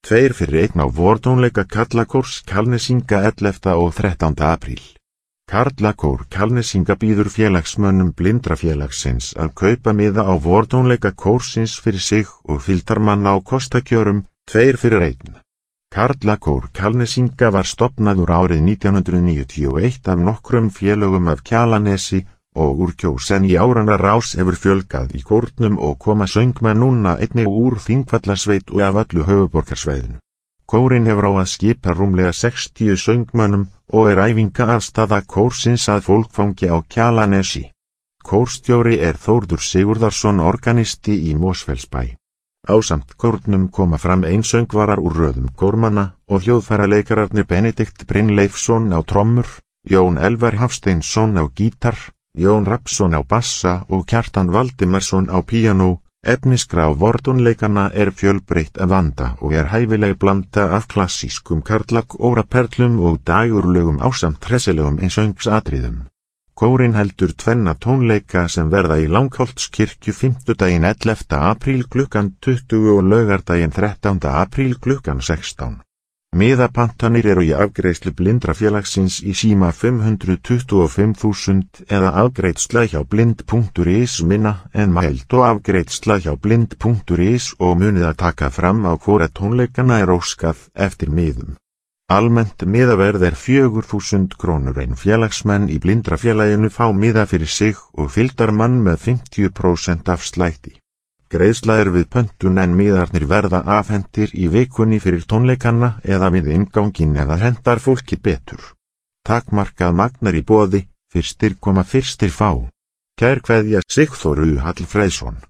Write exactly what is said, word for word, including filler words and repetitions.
tveir fyrir einn á vortónleika Karlakórs Kjalnesinga ellefta og þrettánda apríl. Karlakór Kjalnesinga býður félagsmönnum Blindrafélagsins að kaupa miða á vortónleika kórsins fyrir sig og fylgdarmanna á kostakjörum, tveir fyrir einn. Karlakór Kjalnesinga var stofnaður árið nítján hundruð níutíu og eitt af nokkrum félögum af Kjalarnesi og úr Kjós en í áranna rás hefur fjölgað í kórnum og koma söngmenn núna einnig úr Þingvallasveit og af öllu höfuðborgarsvæðinu. Kórinn hefur á að skipa rúmlega sextíu söngmönnum og er æfingaaðstaða kórsins að fólkfangi á Kjalarnesi. Kórstjóri er Þórður Sigurðarsson organisti í Mosfellsbæ. Ásamt kórnum koma fram einsöngvarar úr röðum kórmanna og hljóðfæralekararnir Benedikt Brynleifsson á trommur, Jón Elvar Hafsteinsson á gítar, Jón Rapsson á bassa og Kjartan Valdimarsson á píanó. Efniskrá vortónleikanna er fjölbreytt að vanda og er hæfileg blanda af klassískum karlakóraperlum og dægurlögum ásamt hressilegum einsöngsatriðum. Kórinn heldur tvenna tónleika sem verða í Langholtskirkju fimmtudaginn ellefta apríl klukkan tuttugu og laugardaginn þrettánda apríl klukkan sextán. Miðapantanir eru í afgreiðslu Blindrafélagsins í síma fimm hundruð tuttugu og fimm þúsund eða afgreiðsla hjá blind punktur is minna en mæld og afgreiðsla hjá blind punktur is og munið að taka fram á hvora tónleikana er óskað eftir miðum. Almennt miðaverð er fjögur þúsund krónur en félagsmenn í Blindrafélaginu fá miða fyrir sig og fylgdarmann með fimmtíu prósent afslætti. Greiðsla er við pöntun en miðarnir verða afhentir í vikunni fyrir tónleikanna eða við innganginn eða hentar fólki betur. Takmarkað magnar í boði, fyrstir koma fyrstir fá. Kær kveðja Sigþór U. Hallfreðsson.